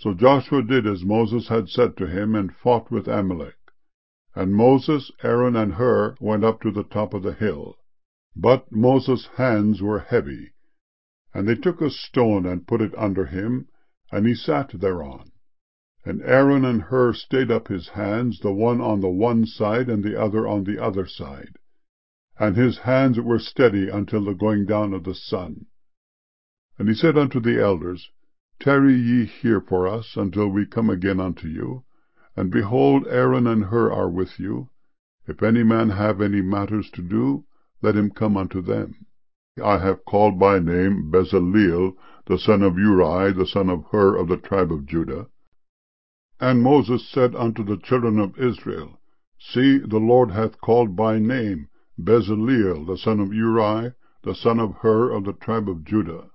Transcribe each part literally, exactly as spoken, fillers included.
So Joshua did as Moses had said to him, and fought with Amalek. And Moses, Aaron, and Hur went up to the top of the hill. But Moses' hands were heavy. And they took a stone, and put it under him, and he sat thereon. And Aaron and Hur stayed up his hands, the one on the one side, and the other on the other side. And his hands were steady until the going down of the sun. And he said unto the elders, Tarry ye here for us, until we come again unto you. And behold, Aaron and Hur are with you. If any man have any matters to do, let him come unto them. I have called by name Bezaleel, the son of Uri, the son of Hur, of the tribe of Judah. And Moses said unto the children of Israel, See, the Lord hath called by name Bezaleel, the son of Uri, the son of Hur, of the tribe of Judah.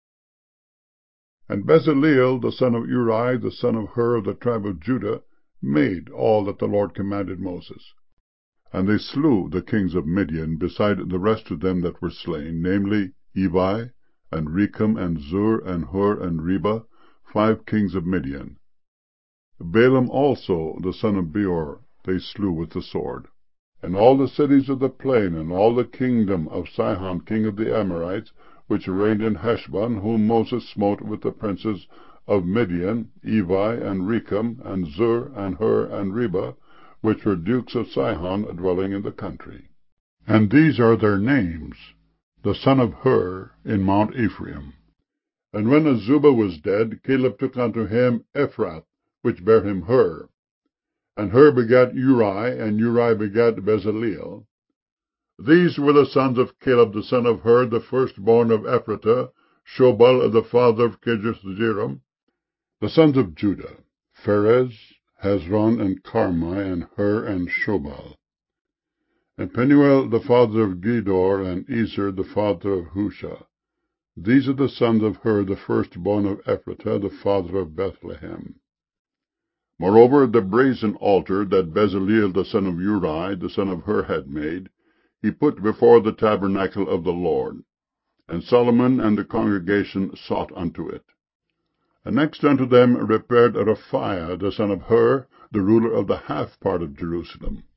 And Bezaleel, the son of Uri, the son of Hur, of the tribe of Judah, made all that the Lord commanded Moses. And they slew the kings of Midian, beside the rest of them that were slain, namely, Evi, and Rechem, and Zur, and Hur, and Reba, five kings of Midian. Balaam also, the son of Beor, they slew with the sword. And all the cities of the plain, and all the kingdom of Sihon king of the Amorites, which reigned in Heshbon, whom Moses smote with the princes of Midian, Evi, and Rechem, and Zur, and Hur, and Reba, which were dukes of Sihon, dwelling in the country. And these are their names, the son of Hur, in Mount Ephraim. And when Azubah was dead, Caleb took unto him Ephrath, which bare him Hur. And Hur begat Uri, and Uri begat Bezaleel. These were the sons of Caleb the son of Hur, the firstborn of Ephratah, Shobal the father of Kirjath-jearim. The sons of Judah, Pharez, Hezron, and Carmi, and Hur, and Shobal. And Penuel the father of Gedor, and Ezer the father of Husha. These are the sons of Hur, the firstborn of Ephratah, the father of Bethlehem. Moreover, the brazen altar that Bezaleel the son of Uri, the son of Hur, had made, he put before the tabernacle of the Lord. And Solomon and the congregation sought unto it. And next unto them repaired Raphiah the son of Hur, the ruler of the half part of Jerusalem.